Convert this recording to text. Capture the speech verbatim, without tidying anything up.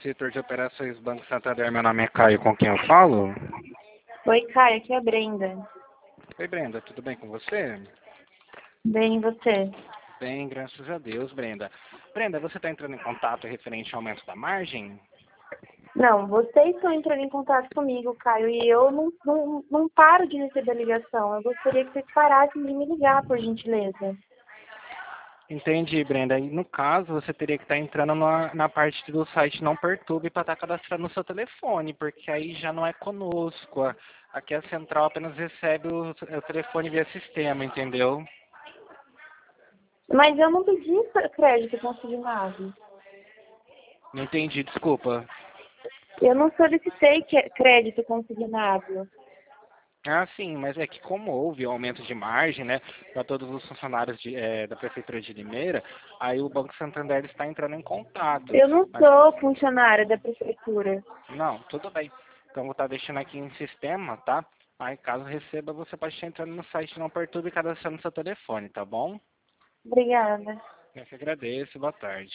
setor de operações Banco Santander, meu nome é Caio, com quem eu falo? Oi, Caio, aqui é a Brenda. Oi, Brenda, tudo bem com você? Bem, e você? Bem, graças a Deus, Brenda. Brenda, você está entrando em contato referente ao aumento da margem? Não, vocês estão entrando em contato comigo, Caio, e eu não, não, não paro de receber ligação. Eu gostaria que vocês parassem de me ligar, por gentileza. Entendi, Brenda. E no caso, você teria que estar entrando na, na parte do site Não Perturbe para estar cadastrando no seu telefone, porque aí já não é conosco. A- Aqui a central apenas recebe o, o telefone via sistema, entendeu? Mas eu não pedi crédito consignado. Não entendi, desculpa. Eu não solicitei que- crédito consignado. Ah, sim, mas é que como houve um aumento de margem, né, para todos os funcionários de, eh, da Prefeitura de Limeira, aí o Banco Santander está entrando em contato. Eu não Mas, sou funcionária da prefeitura. não, tudo bem. Então vou estar deixando aqui em sistema, tá? Aí caso receba, você pode estar entrando no site Não Perturbe e cadastrando seu telefone, tá bom? Obrigada. Eu que agradeço, boa tarde.